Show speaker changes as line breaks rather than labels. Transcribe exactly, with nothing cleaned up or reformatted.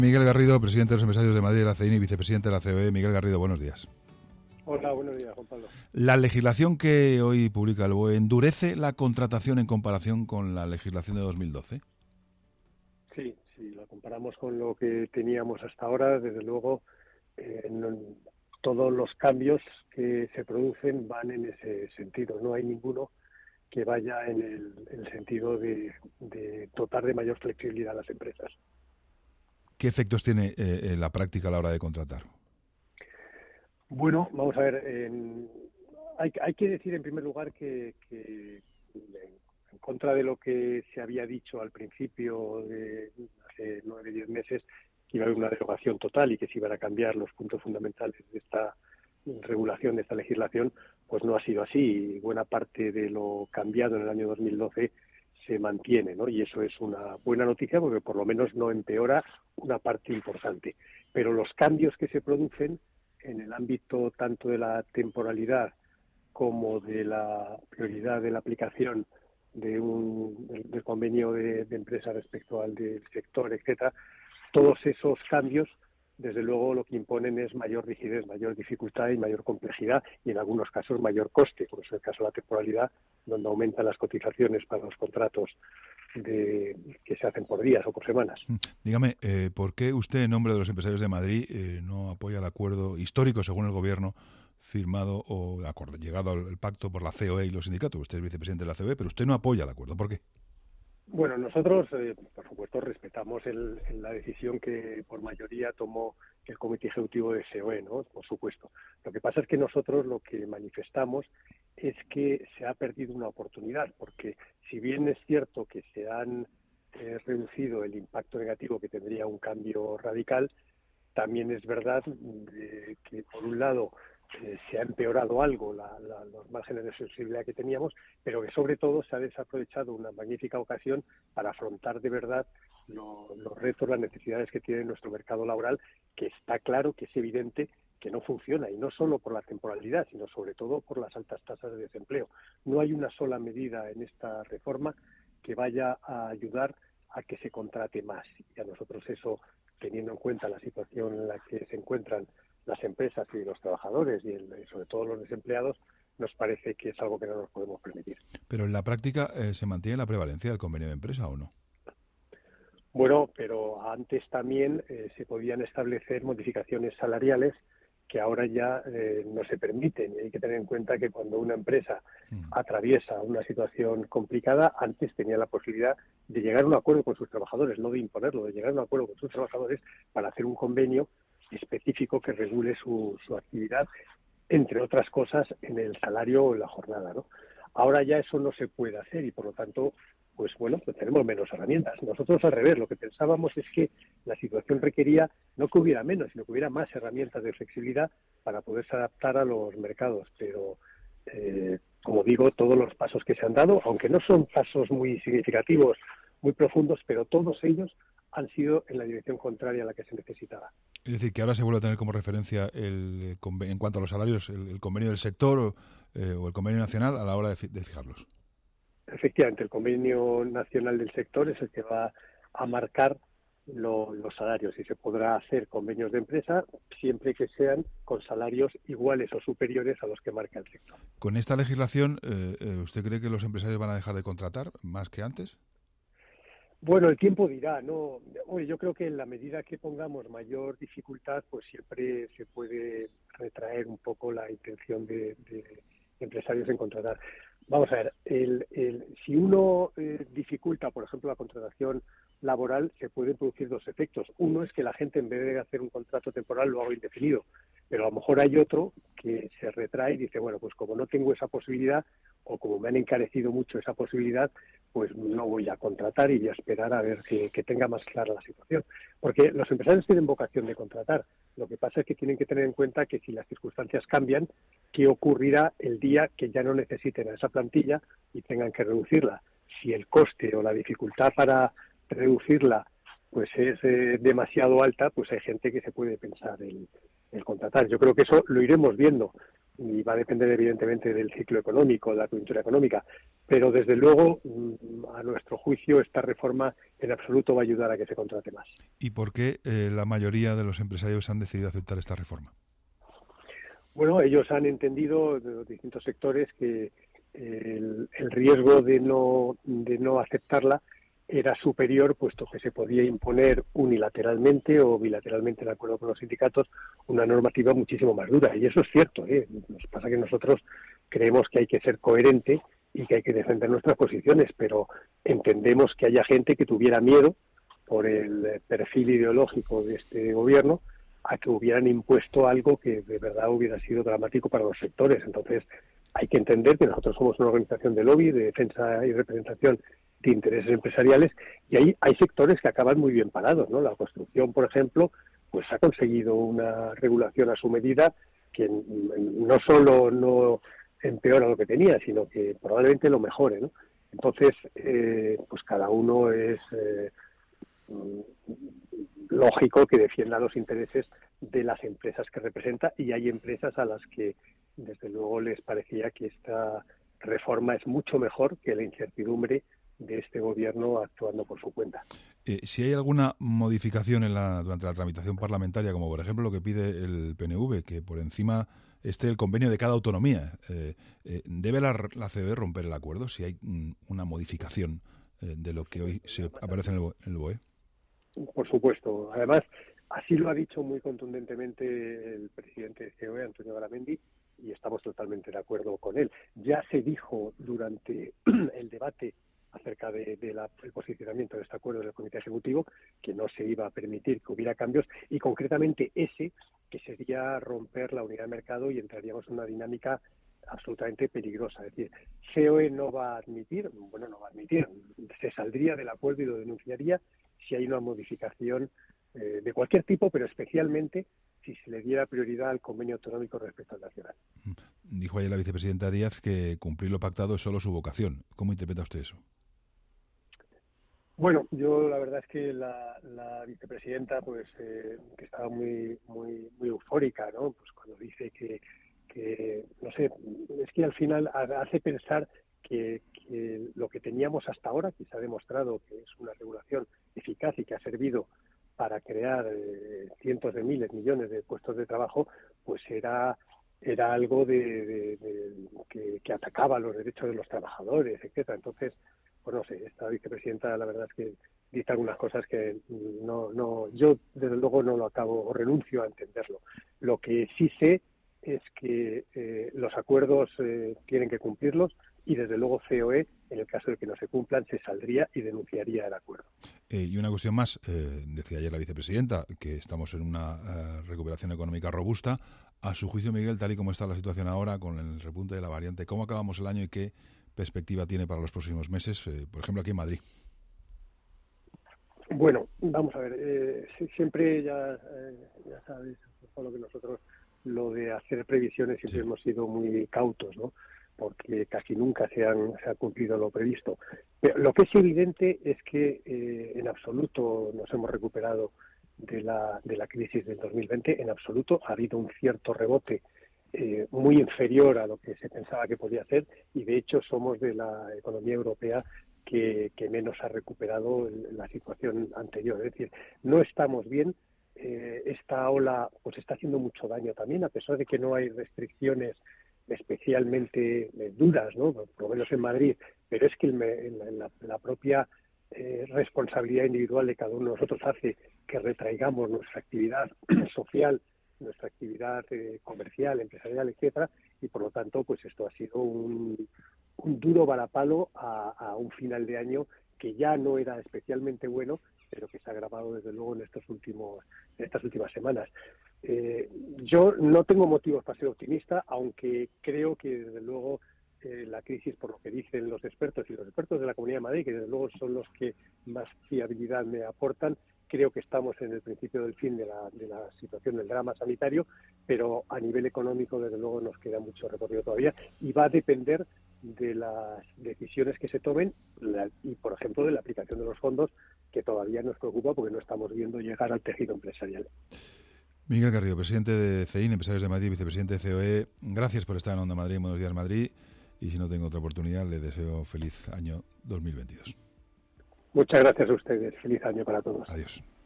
Miguel Garrido, presidente de los empresarios de Madrid de la C E I N y vicepresidente de la C O E. Miguel Garrido, buenos días.
Hola, buenos días, Juan Pablo.
La legislación que hoy publica el B O E endurece la contratación en comparación con la legislación de dos mil doce.
Sí, si la comparamos con lo que teníamos hasta ahora, desde luego eh, no, todos los cambios que se producen van en ese sentido. No hay ninguno que vaya en el, el sentido de, de dotar de mayor flexibilidad a las empresas.
¿Qué efectos tiene eh, en la práctica a la hora de contratar?
Bueno, vamos a ver, en, hay, hay que decir en primer lugar que, que en contra de lo que se había dicho al principio de hace nueve, diez meses, que iba a haber una derogación total y que se iban a cambiar los puntos fundamentales de esta regulación, de esta legislación, pues no ha sido así. Y buena parte de lo cambiado en el año dos mil doce se mantiene, ¿no? Y eso es una buena noticia porque por lo menos no empeora una parte importante. Pero los cambios que se producen en el ámbito tanto de la temporalidad como de la prioridad de la aplicación de un del, del convenio de, de empresa respecto al del sector, etcétera, todos esos cambios, desde luego, lo que imponen es mayor rigidez, mayor dificultad y mayor complejidad, y en algunos casos mayor coste, como es el caso de la temporalidad, donde aumentan las cotizaciones para los contratos de, que se hacen por días o por semanas.
Dígame, eh, ¿por qué usted, en nombre de los empresarios de Madrid, eh, no apoya el acuerdo histórico, según el Gobierno, firmado o acuerdo, llegado al pacto por la C O E y los sindicatos? Usted es vicepresidente de la C O E, pero usted no apoya el acuerdo. ¿Por qué?
Bueno, nosotros, eh, por supuesto, respetamos el, la decisión que por mayoría tomó el Comité Ejecutivo de C O E, ¿no? Por supuesto. Lo que pasa es que nosotros lo que manifestamos es que se ha perdido una oportunidad, porque si bien es cierto que se han eh, reducido el impacto negativo que tendría un cambio radical, también es verdad eh, que, por un lado, Eh, se ha empeorado algo la, la, los márgenes de flexibilidad que teníamos, pero que sobre todo se ha desaprovechado una magnífica ocasión para afrontar de verdad lo, los retos, las necesidades que tiene nuestro mercado laboral, que está claro, que es evidente que no funciona, y no solo por la temporalidad, sino sobre todo por las altas tasas de desempleo. No hay una sola medida en esta reforma que vaya a ayudar a que se contrate más, y a nosotros eso, teniendo en cuenta la situación en la que se encuentran las empresas y los trabajadores y, el, y sobre todo los desempleados, nos parece que es algo que no nos podemos permitir.
Pero en la práctica, eh, ¿se mantiene la prevalencia del convenio de empresa o no?
Bueno, pero antes también eh, se podían establecer modificaciones salariales que ahora ya eh, no se permiten. Y hay que tener en cuenta que cuando una empresa mm. atraviesa una situación complicada, antes tenía la posibilidad de llegar a un acuerdo con sus trabajadores, no de imponerlo, de llegar a un acuerdo con sus trabajadores para hacer un convenio específico que regule su, su actividad, entre otras cosas, en el salario o en la jornada, ¿no? Ahora ya eso no se puede hacer y, por lo tanto, pues bueno, pues tenemos menos herramientas. Nosotros, al revés, lo que pensábamos es que la situación requería no que hubiera menos, sino que hubiera más herramientas de flexibilidad para poderse adaptar a los mercados. Pero, eh, como digo, todos los pasos que se han dado, aunque no son pasos muy significativos, muy profundos, pero todos ellos han sido en la dirección contraria a la que se necesitaba.
Es decir, que ahora se vuelve a tener como referencia, el en cuanto a los salarios, el, el convenio del sector o, eh, o el convenio nacional a la hora de, de fijarlos.
Efectivamente, el convenio nacional del sector es el que va a marcar lo, los salarios y se podrá hacer convenios de empresa siempre que sean con salarios iguales o superiores a los que marca el sector.
¿Con esta legislación eh, usted cree que los empresarios van a dejar de contratar más que antes?
Bueno, el tiempo dirá, ¿no? Oye, yo creo que en la medida que pongamos mayor dificultad, pues siempre se puede retraer un poco la intención de, de empresarios en contratar. Vamos a ver, el, el, si uno eh, dificulta, por ejemplo, la contratación laboral, se pueden producir dos efectos. Uno es que la gente, en vez de hacer un contrato temporal, lo haga indefinido. Pero a lo mejor hay otro que se retrae y dice, bueno, pues como no tengo esa posibilidad, o como me han encarecido mucho esa posibilidad, pues no voy a contratar y voy a esperar a ver que, que tenga más clara la situación. Porque los empresarios tienen vocación de contratar. Lo que pasa es que tienen que tener en cuenta que si las circunstancias cambian, ¿qué ocurrirá el día que ya no necesiten a esa plantilla y tengan que reducirla? Si el coste o la dificultad para reducirla pues es eh, demasiado alta, pues hay gente que se puede pensar en, en contratar. Yo creo que eso lo iremos viendo. y va a depender evidentemente del ciclo económico, de la coyuntura económica, pero desde luego, a nuestro juicio, esta reforma en absoluto va a ayudar a que se contrate más.
¿Y por qué eh, la mayoría de los empresarios han decidido aceptar esta reforma?
Bueno, ellos han entendido de los distintos sectores que el, el riesgo de no, de no aceptarla era superior, puesto que se podía imponer unilateralmente o bilateralmente, de acuerdo con los sindicatos, una normativa muchísimo más dura. Y eso es cierto, ¿eh? Nos pasa que nosotros creemos que hay que ser coherente y que hay que defender nuestras posiciones, pero entendemos que haya gente que tuviera miedo por el perfil ideológico de este gobierno a que hubieran impuesto algo que de verdad hubiera sido dramático para los sectores. Entonces, hay que entender que nosotros somos una organización de lobby, de defensa y representación de intereses empresariales, y ahí hay sectores que acaban muy bien parados, ¿no? La construcción, por ejemplo, pues ha conseguido una regulación a su medida que no solo no empeora lo que tenía, sino que probablemente lo mejore, ¿no? Entonces, eh, pues cada uno es eh, lógico que defienda los intereses de las empresas que representa, y hay empresas a las que desde luego les parecía que esta reforma es mucho mejor que la incertidumbre de este gobierno actuando por su cuenta.
Eh, si hay alguna modificación en la, durante la tramitación parlamentaria, como por ejemplo lo que pide el P N V, que por encima esté el convenio de cada autonomía, eh, eh, ¿debe la, la C O E romper el acuerdo si hay mm, una modificación eh, de lo que hoy se aparece en el, en el B O E?
Por supuesto. Además, así lo ha dicho muy contundentemente el presidente de C O E, Antonio Garamendi, y estamos totalmente de acuerdo con él. Ya se dijo durante el debate acerca del de, de posicionamiento de este acuerdo del Comité Ejecutivo que no se iba a permitir que hubiera cambios, y concretamente ese, que sería romper la unidad de mercado y entraríamos en una dinámica absolutamente peligrosa. Es decir, C O E no va a admitir, bueno, no va a admitir, se saldría del acuerdo y lo denunciaría si hay una modificación eh, de cualquier tipo, pero especialmente si se le diera prioridad al convenio autonómico respecto al nacional.
Dijo ayer la vicepresidenta Díaz que cumplir lo pactado es solo su vocación. ¿Cómo interpreta usted eso?
Bueno, yo la verdad es que la, la vicepresidenta, pues, eh, que estaba muy, muy, muy eufórica, ¿no? Pues cuando dice que, que, no sé, es que al final hace pensar que, que lo que teníamos hasta ahora, que se ha demostrado que es una regulación eficaz y que ha servido para crear eh, cientos de miles, millones de puestos de trabajo, pues era era algo de, de, de que, que atacaba los derechos de los trabajadores, etcétera. Entonces, pues no sé, esta vicepresidenta la verdad es que dice algunas cosas que no, no, yo desde luego no lo acabo o renuncio a entenderlo. Lo que sí sé es que eh, los acuerdos eh, tienen que cumplirlos, y desde luego C O E, en el caso de que no se cumplan, se saldría y denunciaría el acuerdo.
Eh, y una cuestión más, eh, decía ayer la vicepresidenta, que estamos en una eh, recuperación económica robusta. A su juicio, Miguel, tal y como está la situación ahora, con el repunte de la variante, ¿cómo acabamos el año y qué perspectiva tiene para los próximos meses, eh, por ejemplo, aquí en Madrid?
Bueno, vamos a ver, eh, siempre ya, eh, ya sabes, por lo que nosotros, lo de hacer previsiones siempre sí. hemos sido muy cautos, ¿no? Porque casi nunca se, han, se ha cumplido lo previsto. Pero lo que es evidente es que eh, en absoluto nos hemos recuperado de la, de la crisis del dos mil veinte, en absoluto ha habido un cierto rebote eh, muy inferior a lo que se pensaba que podía hacer, y de hecho somos de la economía europea que, que menos ha recuperado la situación anterior. Es decir, no estamos bien. Eh, esta ola pues está haciendo mucho daño también, a pesar de que no hay restricciones especialmente eh, duras, ¿no? Por lo menos en Madrid, pero es que el, el, la, la propia eh, responsabilidad individual de cada uno de nosotros hace que retraigamos nuestra actividad social, nuestra actividad eh, comercial, empresarial, etcétera, y por lo tanto, pues esto ha sido un, un duro varapalo a, a un final de año que ya no era especialmente bueno, pero que se ha agravado desde luego en estos últimos, en estas últimas semanas. Eh, yo no tengo motivos para ser optimista, aunque creo que desde luego eh, la crisis, por lo que dicen los expertos y los expertos de la Comunidad de Madrid, que desde luego son los que más fiabilidad me aportan, creo que estamos en el principio del fin de la, de la situación del drama sanitario, pero a nivel económico desde luego nos queda mucho recorrido todavía, y va a depender de las decisiones que se tomen la, y, por ejemplo, de la aplicación de los fondos, que todavía nos preocupa porque no estamos viendo llegar al tejido empresarial.
Miguel Carrillo, presidente de C E I N, Empresarios de Madrid, vicepresidente de C O E, gracias por estar en Onda Madrid, Buenos Días Madrid, y si no tengo otra oportunidad, le deseo feliz año dos mil veintidós.
Muchas gracias a ustedes. Feliz año para todos.
Adiós.